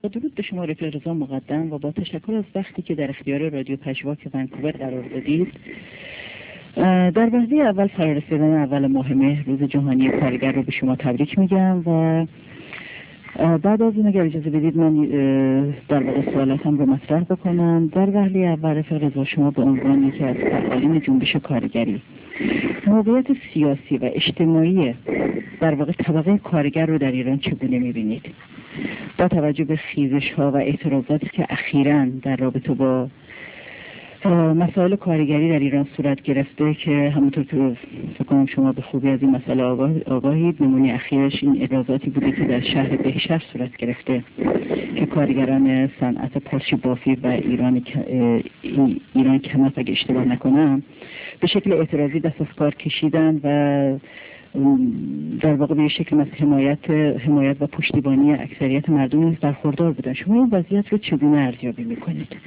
درود به شما رفیق رضا مقدم و با تشکر از وقتی که در اختیار رادیو پژواک ونکوور قرار دادید. در وهله اول فرارسیدن اول ماه مهر روز جهانی کارگر رو به شما تبریک میگم و بعد از این اگر اجازه بدید من در واقع سوالاتم رو مطرح بکنم. در وهله اول رفیق رضا شما به عنوان یکی از فعالین جنبش کارگری موقعیت سیاسی و اجتماعی در واقع طبقه کارگر رو در ایران چگونه میبینید؟ با توجه به خیزش ها و اعتراضاتی که اخیراً در رابطه با مسائل کارگری در ایران صورت گرفته که همونطور که فکر کنم شما به خوبی از این مسئله آگاهید، نمونه اخیرش این اعتراضاتی بوده که در شهر بهشهر صورت گرفته که کارگران صنعت پارچه بافی و ایران کنف اگه اشتباه نکنم به شکل اعتراضی دست از کار کشیدن و در واقع به شکل از حمایت و پشتیبانی اکثریت مردم نیز برخوردار بودن. شما این وضعیت رو چگونه ارزیابی میکنید؟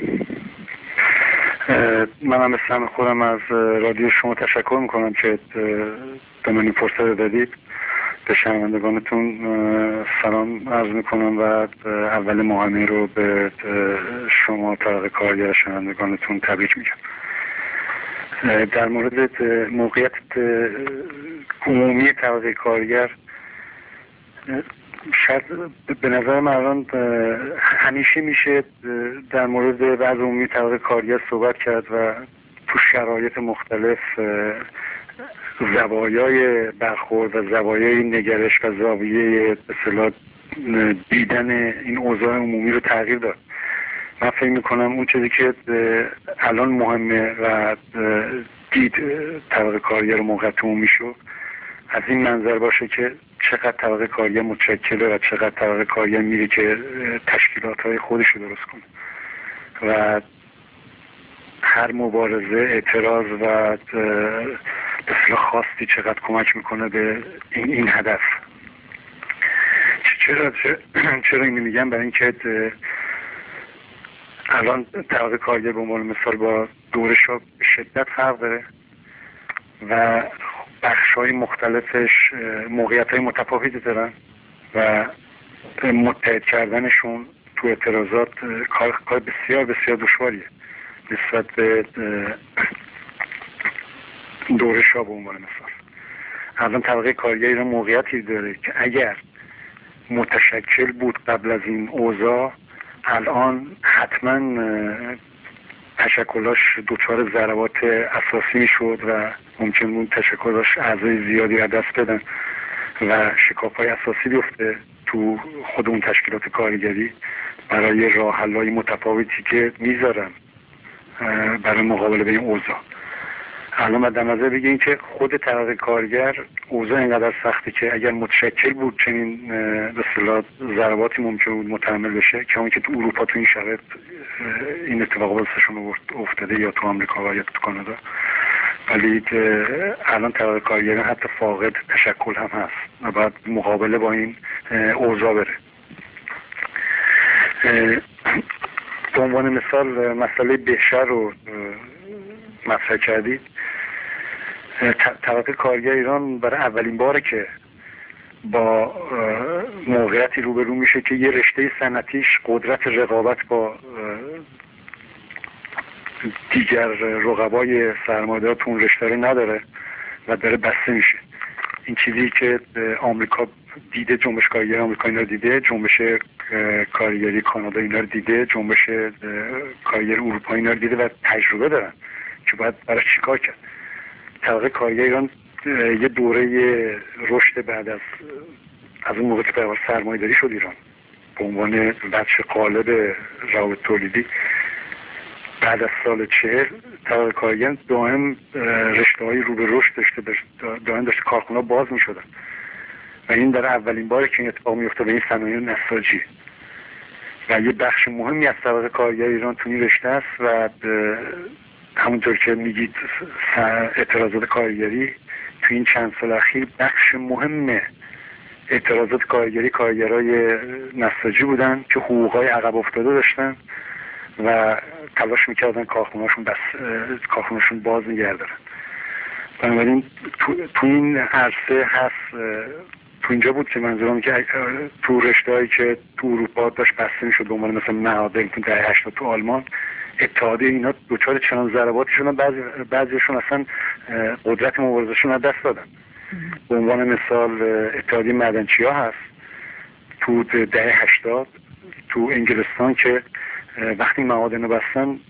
منم مثل خودم از رادیو شما تشکر میکنم که به من این فرصت دادید. به شنوندگانتون سلام عرض میکنم و اول ماه مهر رو به شما طبقه کارگر شنوندگانتون تبریک میگم. در مورد موقعیت عمومی طبقه کارگر، شاید به نظر من الان همیشه میشه در مورد وضع عمومی طبقه کارگر صحبت کرد و تو شرایط مختلف زوایای برخورد و زوایای نگرش و زاویه اصطلاح دیدن این اوضاع عمومی رو تغییر داد. من فکر میکنم اون چیزی که الان مهمه و دید طبقه کارگر موقعیت عمومی شو از این منظر باشه که چقدر طبقه کارگر متشکله و چقدر طبقه کارگر میره که تشکیلات‌های خودش رو درست کنه و هر مبارزه، اعتراض و اصلاح خاصی چقدر کمک میکنه به این هدف. چرا اینو میگم؟ برای اینکه الان طبقه کارگر به عنوان مثال با دورش ها به شدت فرق داره و بخش‌های مختلفش موقعیت‌های متفاوتی دارن و متحد کردنشون تو اعتراضات کار بسیار بسیار دشواریه نسبت به دورش‌ها. به عنوان مثال الان طبقه کارگری رو موقعیتی داره که اگر متشکل بود قبل از این اوضاع، الان حتما تشکلاش دچار ضربات اساسی شد و ممکن بود تشکلاش اعضای زیادی را دست بدن و شکاف‌های اساسی بیفته تو خود اون تشکیلات کارگری برای راه حل‌های متفاوتی که میذارن برای مقابله با این اوضاع. الان باید در نظر بگیریم که خود طبقه کارگر اوضاع اینقدر سخته که اگر متشکل بود چنین به اصطلاح ضرباتی ممکن بود متحمل بشه، که اون که تو اروپا تو این شرایط این اتفاق واسهشون افتاده یا تو آمریکا یا تو کانادا، ولی الان طبقه کارگر حتی فاقد تشکل هم هست و باید مقابله با این اوضاع بره. به عنوان مثال مسئله بهشهر رو مطرح کردید. طبقه کارگر ایران برای اولین باره که با موقعیتی روبرو میشه که یه رشته صنعتیش قدرت رقابت با دیگر رقبای سرمایه‌دار تو اون رشته رو نداره و داره بسته میشه. این چیزی که آمریکا دیده، جنبش کارگری آمریکا اینا رو دیده، جنبش کارگری کانادا اینا رو دیده، جنبش کارگری اروپا اینا رو دیده و تجربه دارن که باید براش چیکار کرد. طبقه کارگر ایران یه دوره رشد بعد از اون موقع که برای سرمایه داری شد ایران به عنوان بچه قالب روابط تولیدی، بعد از سال 40 طبقه کارگر دائم رشته‌های رو به رشد دائم داشته کارخونه‌ها باز می‌شدن و این در اولین باره که این اتفاق میفته به این صنایع نساجی و یه بخش مهمی از طبقه کارگر ایران تو این رشته است و همونطور که میگید اعتراضات کارگری تو این چند سال اخیر بخش مهم اعتراضات کارگری کارگرای نساجی بودن که حقوقای عقب افتاده داشتن و تلاش میکردن کارخونه‌شون باز نگه دارن. بنابراین تو این عرصه هست، تو اینجا بود که منظورم که تو رشته‌هایی که تو اروپا داشت بسته میشد به عنوان مثلا معادن تو دهه 80 تو آلمان، اتحادیه اینا دوچار چنان ضرباتی شدن بعضیشون اصلا قدرت مبارزه‌شون از دست دادن. به عنوان مثال اتحادیه معدنچی‌ها هست تو دهه 80 تو انگلستان که وقتی معادن رو بستن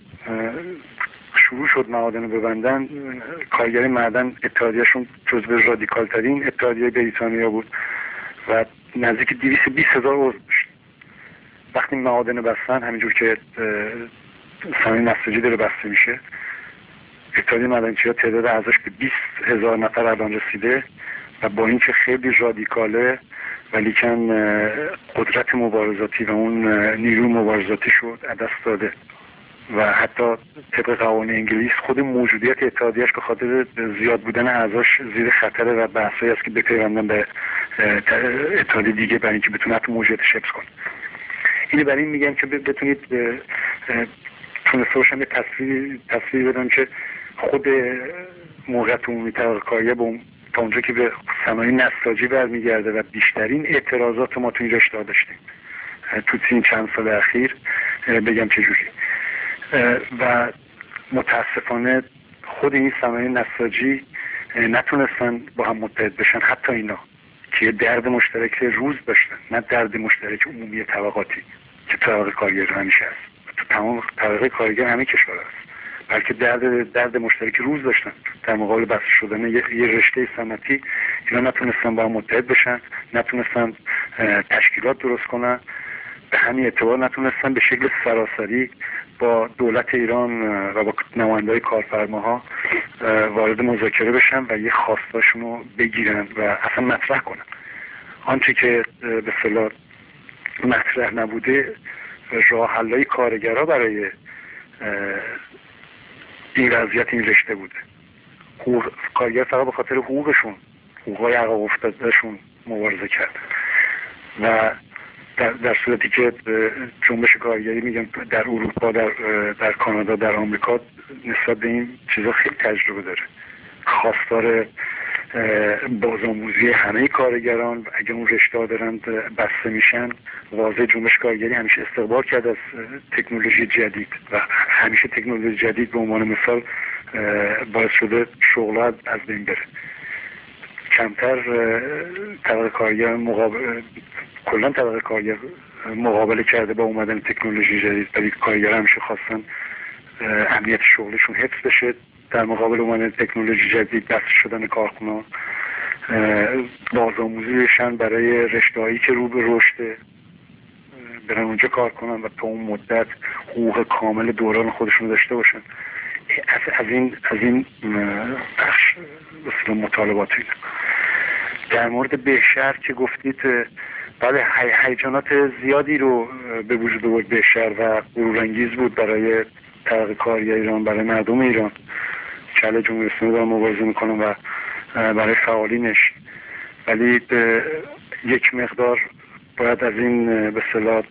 شروع شد معادن رو ببندن، کارگری معدن اتحادیهشون جزو رادیکال ترین اتحادیه بریتانیا بود و نزدیک 220,000 عضو داشت. وقتی معادن رو بستن، همینجور که صنایع نساجی داره بسته میشه، اتحادیه معدنچی‌ها تعداد اعضاش به 20,000 نفر الان رسیده و با اینکه خیلی رادیکاله ولیکن قدرت مبارزاتی و اون نیروی مبارزاتی شد از دست داده و حتی طبق قوانین انگلیس خود موجودیت اتحادیهش به خاطر زیاد بودن اعضاش زیر خطر و بحثایی است که بپیوندن به اتحادیه دیگه برای اینکه بتونه حتی موجودیتش حفظ کنه. اینو برای این میگم که بتونید تونسته باشم یه تصویر بدم که خود موقعیت عمومی طبقه کارگر تا اونجا که به صنایع نساجی برمیگرده و بیشترین اعتراضات ما تو این رشته داشتیم تو این چند سال اخیر، بگم چجوری. و متاسفانه خود این صنایع نساجی نتونستن با هم متحد بشن، حتی اینا که درد مشترک روز داشتن، نه درد مشترک عمومی طبقاتی که طبقه کارگر همیشه هست، تو تمام طبقه کارگر همه کشور هست، بلکه درد مشترک روز داشتن در مقابل بسته شدن یه رشته صنعتی. اینا نتونستن با هم متحد بشن، نتونستن تشکیلات درست کنن، به همین اعتبار نتونستن به شکل سراسری با دولت ایران و با نماینده‌های کارفرماها وارد مذاکره بشن و یه خواستاشون رو بگیرن و اصلا مطرح کنن. آنچه که به اصطلاح مطرح نبوده راه حل‌های کارگرها برای این وضعیت این رشته بوده. کارگر فقط به خاطر حقوقشون، حقوقای عقب افتادهشون مبارزه کرد و در صورتی که جنبش کارگری میگم در اروپا، در کانادا، در آمریکا نسبت به این چیزا خیلی تجربه داره. خواستار بازآموزی همه کارگران، اگه اون رشته دارند بسته میشن، واضح جنبش کارگری همیشه استقبال کرد از تکنولوژی جدید و همیشه تکنولوژی جدید به عنوان مثال باعث شده شغلات از بین بره. کمتر طبقه کارگر کلا طبقه کارگر مقابله کرده با اومدن تکنولوژی جدید، ولی کارگر همیشه خواستن امنیت شغلشون حفظ بشه در مقابل اومدن تکنولوژی جدید، بسته شدن کارخونه، بازآموزی بشن برای رشته‌هایی که رو به رشد، برن اونجا کار کنن و تا اون مدت حقوق کامل دوران خودشون داشته باشن. از این بخش مثل مطالبات اینا. در مورد بهشهر که گفتید، بله هیجانات زیادی رو به وجود آورد بهشهر و غرورانگیز بود برای طبقه کارگر ایران، برای مردم ایران که علیه جمهوری اسلامی دارن مبارزه میکنن و برای فعالینش. ولی یک مقدار باید از این به اصطلاح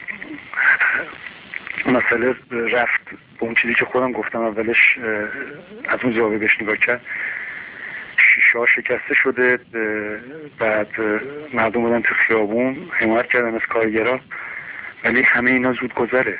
مسئله رفت به اون چیزی که خودم گفتم اولش، از اون زاویه بهش نگاه کرد. شیشه ها شکسته شده، بعد مردم بودن تو خیابون حمایت کردن از کارگرها، ولی همه اینا زود گذره،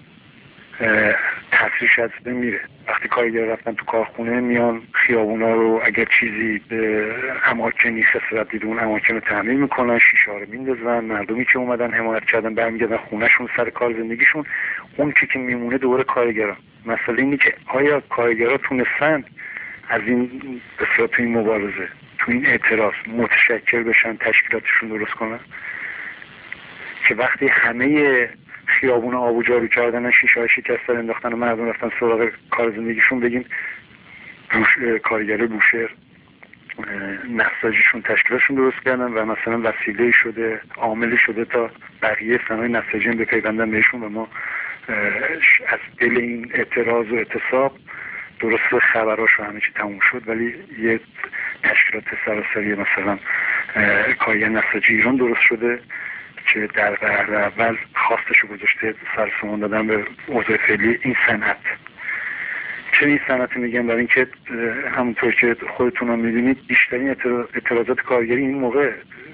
تاثیرش از بین میره. وقتی کارگر رفتن تو کارخونه میان خیابونا رو اگر چیزی به اماکنی خسارت دیده اون اماکن رو تعمیر میکنن، شیشه ها رو میندازن، مردمی که اومدن حمایت کردن برمیگردن خونهشون سر کار زندگیشون. اون که میمونه دوره کارگران. مسئله اینه که آیا کارگرها تونستن از این بسیار تو این مبارزه، تو این اعتراض متشکل بشن، تشکیلاتشون درست کنن که وقتی همه خیابون آب و جارو کردن، شیشه های شکسته انداختن و مردم رفتن سراغ کار زندگیشون، بگیم کارگر بوشهر نساجیشون تشکیلاتشون درست کردن و مثلا وسیله شده، عاملی شده تا بقیه صنایع نساجی هم بپیوندن بهشون و ما از دل این اعتراض و اعتصاب درست خبراش و همه چی تموم شد، ولی یه تشکیلات سراسری مثلا کارگر نساجی ایران درست شده که در قرن اول خواستشو گذاشته سرسامان دادن به اوضاع فعلی این صنعت. چه این صنعت میگم؟ برای اینکه همونطور که خودتون هم میدونید بیشترین اعتراضات کارگری این موقع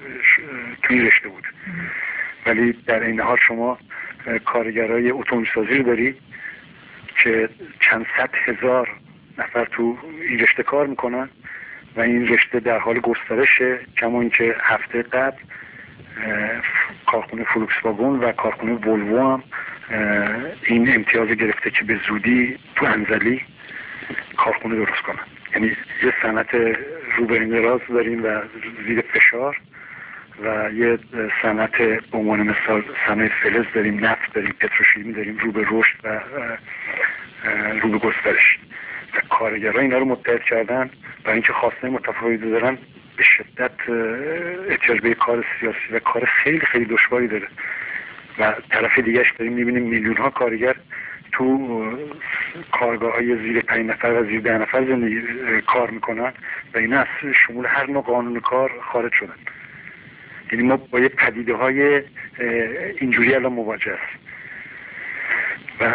تو این رشته بود. ولی در این حال شما کارگرای اتومبیل سازی رو داری که چند صد هزار نفر تو این رشته کار میکنن و این رشته در حال گسترشه، کما اینکه هفته قبل کارخونه فولکس واگن و کارخونه ولوو هم این امتیاز گرفته که به زودی تو انزلی کارخونه درست کنن. یعنی یه صنعت رو به انقراض داریم و زیر فشار و یه صنعت به عنوان مثال صنایع فلز داریم، نفت داریم، پتروشیمی داریم رو به رشد و رو به گسترش. و کارگرها اینا رو متحد کردن برای اینکه خواسته متفاوتی دارن، به شدت احتیاج به کار سیاسی و کار خیلی خیلی دشواری داره. و طرف دیگهش داریم میبینیم میلیون ها کارگر تو کارگاه های زیر 5 نفر و زیر 10 نفر زندگی کار میکنن و اینا از شمول هر نوع قانون کار خارج شدن. یعنی ما با یه پدیده های اینجوری الان مواجه است و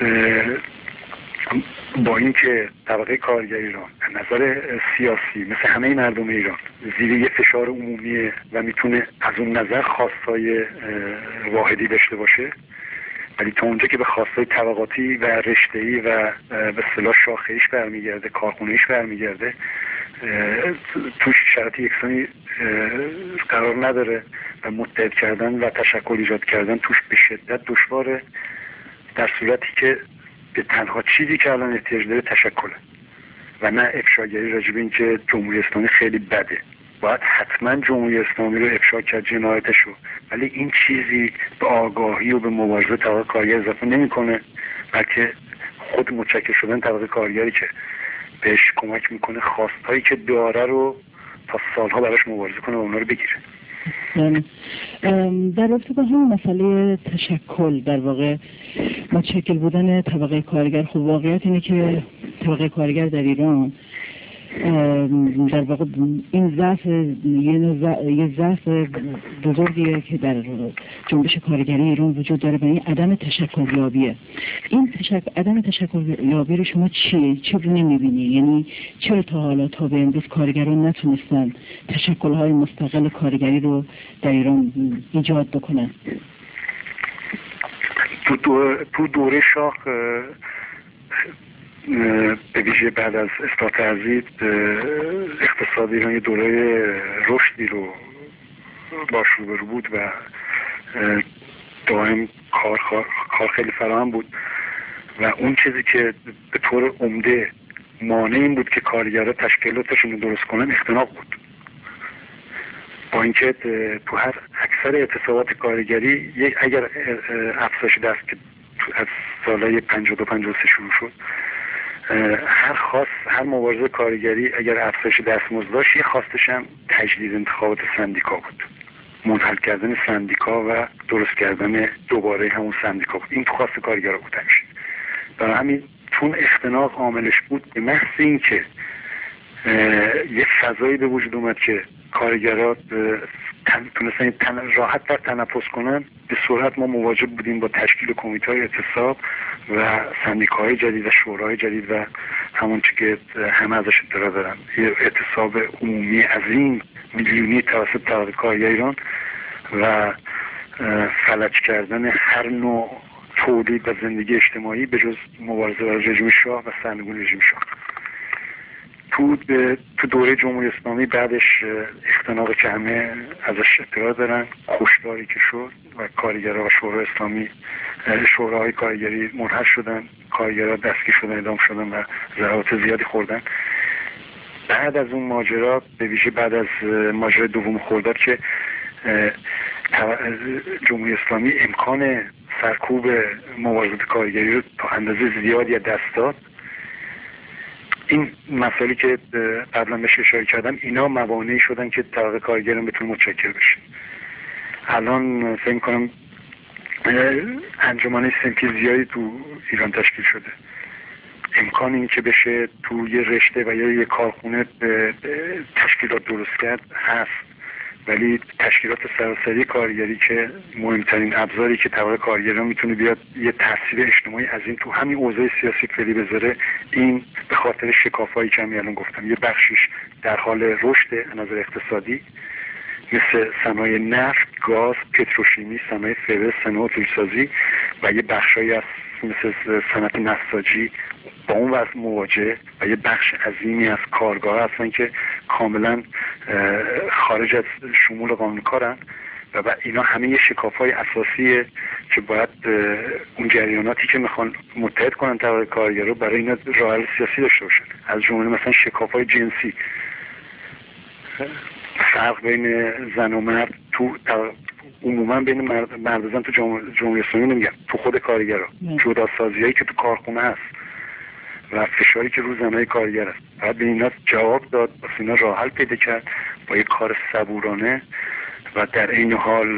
با اینکه طبقه کارگر ایران از نظر سیاسی مثل همه مردم ایران زیر یه فشار عمومیه و میتونه از اون نظر خواستای واحدی داشته باشه، ولی تا اونجا که به خواستای طبقاتی و رشته‌ای و به اصطلاح شاخه‌ایش برمیگرده، کارخونه‌ایش برمیگرده، توش شرط یکسانی قرار نداره و متحد کردن و تشکل ایجاد کردن توش به شدت دشواره، در صورتی که به تنها چیزی که الان احتیاج داره تشکله و نه افشاگری راجع به اینکه جمهوری اسلامی خیلی بده. باید حتما جمهوری اسلامی رو افشا کرد، جنایتش رو، ولی این چیزی به آگاهی و به مبارزه طبقه کارگر اضافه نمیکنه، بلکه خود متشکل شدن طبقه کارگری که بهش کمک میکنه خواستهایی که داره رو تا سالها براش مبارزه کنه و اونا رو بگیره. در رابطه با همین مسئله تشکل، در واقع متشکل بودن طبقه کارگر، خب واقعیت اینه که طبقه کارگر در ایران در واقع این ضعف یه ضعف بزرگیه که در جنبش کارگری ایران وجود داره و این عدم تشکل یابیه. این عدم تشکل یابی رو شما چه رو نمیبینی؟ یعنی چرا تا حالا تا به امروز کارگران نتونستن تشکل‌های مستقل کارگری رو در ایران ایجاد بکنن؟ تو دوره شاه به ویژه بعد از اصلاح تهذیب اقتصاد ایران یه دوره رشدی رو باش روبرو بود و دائم کار خیلی فراهم بود و اون چیزی که به طور عمده مانع این بود که کارگرها تشکیلاتشون رو درست کنن اختناق بود. با اینکه تو هر اکثر اعتصابات کارگری اگر افزایش دست که از سالهای 52-53 شروع شد، هر مبارزه کارگری اگر افزایش دستمزد داشت، یه خواستش هم تجدید انتخابات سندیکا بود، منحل کردن سندیکا و درست کردن دوباره همون سندیکا بود. این تو خواست کارگرها بود همیشه. برای همین چون اختناق عاملش بود، به محض این که یه فضایی به وجود اومد که کارگرها تونستن راحت تر تنفس کنن، به سرعت ما مواجه بودیم با تشکیل کمیته‌های اعتصاب و سندیکاهای جدید و شورای جدید و همون چی که همه ازش اطلاع دارن، یه اعتصاب عمومی عظیم میلیونی توسط طبقه کارگر ایران و فلج کردن هر نوع تولید و زندگی اجتماعی به جز مبارزه با رژیم شاه و سرنگونی رژیم شاه. تو دوره جمهوری اسلامی بعدش اختناقی که همه ازش اطلاع دارن، کشتاری که شد و کارگرها و شورای اسلامی، شوراهای کارگری منحل شدن، کارگرها دستگیر شدن، اعدام شدن و ضربات زیادی خوردن. بعد از اون ماجرا، به ویژه بعد از ماجرای دوم خرداد که جمهوری اسلامی امکان سرکوب مبارزات کارگری رو تا اندازه زیادی از دست داد، این مسائلی که قبلا بهش اشاره کردم، اینا موانعی شدن که طبقه کارگران بتونه متشکل بشه. الان فکر می‌کنم انجمن صنفی زیادی تو ایران تشکیل شده. امکان این که بشه تو یه رشته و یا یه کارخونه تشکیلات درست کرد هست، ولی تشکیلات سراسری کارگری که مهمترین ابزاری که طبقه کارگران میتونه بیاد یه تاثیر اجتماعی از این تو همین اوضاع سیاسی فعلی بذاره، این به خاطر شکافایی که الان گفتم، یه بخشش در حال رشد از نظر اقتصادی، مثل صنایع نفت، گاز، پتروشیمی، صنایع فلز، صنایع اتومبیلسازی و یه بخشایی از مثل صنعت نساجی با اون وضع مواجه و یه بخش عظیمی از کارگاه هستن که کاملا خارج از شمول قانون کارن و اینا همه یه شکاف‌های اساسیه که باید اون جریاناتی که میخوان متحد کنن طبقه کارگر رو برای اینا راه حل سیاسی داشته باشن. از جمله مثلا شکاف‌های جنسی، فرق بین زن و مرد تو عموما بین مرد و زن تو جمهوری اسلامی نمیگم، تو خود کارگرها، جداسازیایی که تو کارخونه هست و فشاری که رو زنهای کارگر است، بعد به اینا جواب داد، واسه اینا راه حل پیدا کرد با یک کار صبورانه و در این حال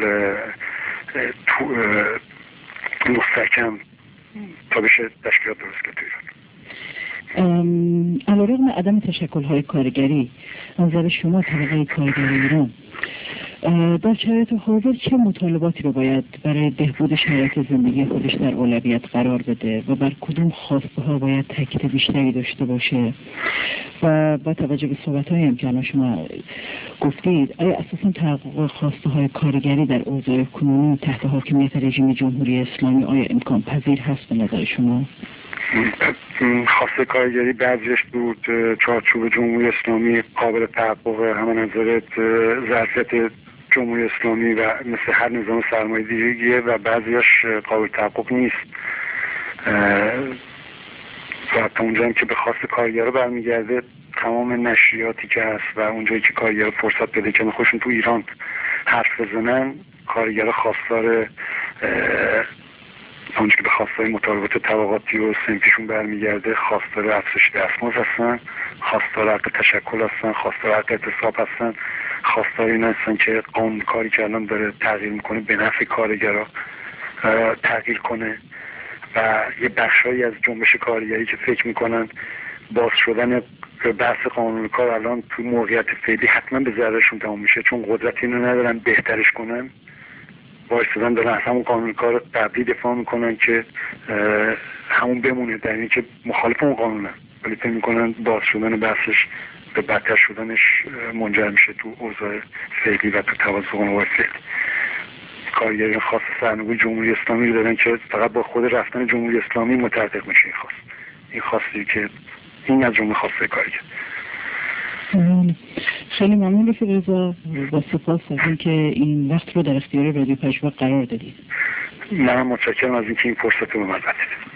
مستحکم تا بشه تشکیلات درست کرد تو ایران. علیرغم عدم تشکل‌های کارگری از نظر شما طبقه کارگر ایران در شرایط حاضر چه مطالباتی رو باید برای بهبود شرایط زندگی خودش در اولویت قرار بده و بر کدوم خواسته ها باید تاکید بیشتری داشته باشه و با توجه به صحبت‌هایی هم که الان شما گفتید، آیا اساساً تحقق خواسته های کارگری در اوضاع کنونی تحت حاکمیت رژیم جمهوری اسلامی آیا امکان پذیر هست به نظر شما؟ خواسته کارگری بعضیش بود چارچوب جمهوری اسلامی قابل تحقق، همان نظرت ظرفیت جمهوری اسلامی و مثل هر نظام سرمایه‌داریه و بعضیش قابل تحقق نیست و تا اونجا هم که به خواست کارگرها برمیگرده تمام نشریاتی که هست و اونجایی که کارگرها فرصت بده که خودشون تو ایران حرف بزنن، کارگرها خواستار اونجا که به خواستای مطالبات طبقاتی و صنفیشون برمیگرده خواستار افزایش دستمزد هستن، خواستار حق تشکل هستن، خواستار حق اعتصاب هستن، خواستار این هستن که قانون کاری که الان داره تغییر میکنه به نفع کارگرها تغییر کنه و یه بخشایی از جنبش کارگری که فکر میکنن باز شدن بحث قانون کار الان تو موقعیت فعلی حتما به ضررشون تمام میشه، چون قدرت اینو ندارن بهترش کنن، وایستادن دارن از همون قانون کار رو قبلی دفاع میکنن که همون بمونه، در این که مخالف اون قانونن، ولی فکر میکنن باز شدن بحثش به بدتر شدنش منجر میشه تو اوضاع فعلی و تو توازن قوای فعلی. کارگران خاص سرنگون جمهوری اسلامی رو دارن که فقط با خود رفتن جمهوری اسلامی متحقق میشه این خواستی که این از جمله خواسته کارگر. خیلی ممنون رفیق رضا، با سپاس از اینکه این وقت رو در اختیار رادیو پژواک قرار دادید. من متشکرم از اینکه این فرصت رو به من دادید.